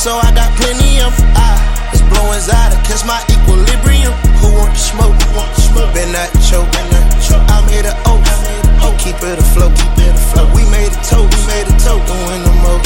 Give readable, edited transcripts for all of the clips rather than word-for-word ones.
so I got plenty of them. It's blowing out to catch my equilibrium. Who want the smoke? Been that choke. I made an oath. Keep it afloat. We made a toast. Doing the most.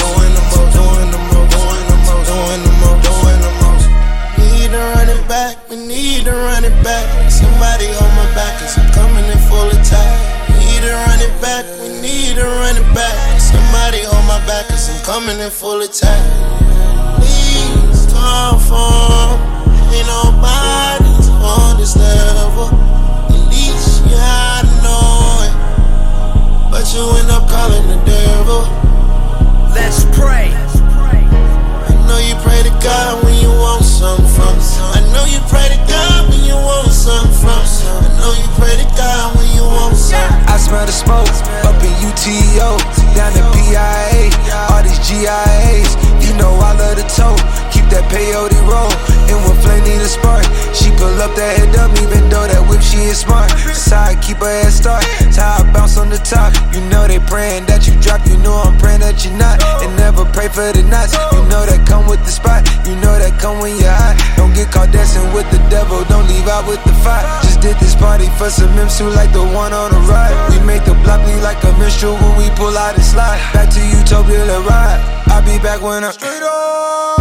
Need to run it back. We need to run it back. Somebody on my back, 'cause I'm coming in full attack. Need to run it back. We need to run it back. Somebody on my back, 'cause I'm coming in full attack. Please come for. Ain't nobody on this level. At least you had to know it, but you end up calling the devil. Let's pray. I know you pray to God when you want something from. I know you pray to God when you want something from. I know you pray to God when you want something. I smell the smoke up in UTO, down in PIA, all these GIAs. You know I love the toe, keep that peyote roll. And when Flame need a spark, she pull up that head up, even though that whip she is smart. That's how I keep her head start, that's how I bounce on the top. You know they praying that you drop, you know I'm praying that you're not. And never pray for the knots, you know that come with the spot. You know that come when you're hot. Don't get caught dancing with the devil, don't leave out with the fight. Just did this party for some M2 like the one on the ride. We make the block bleed like a minstrel when we pull out and slide. Back to Utopia to ride. I'll be back when I'm straight up.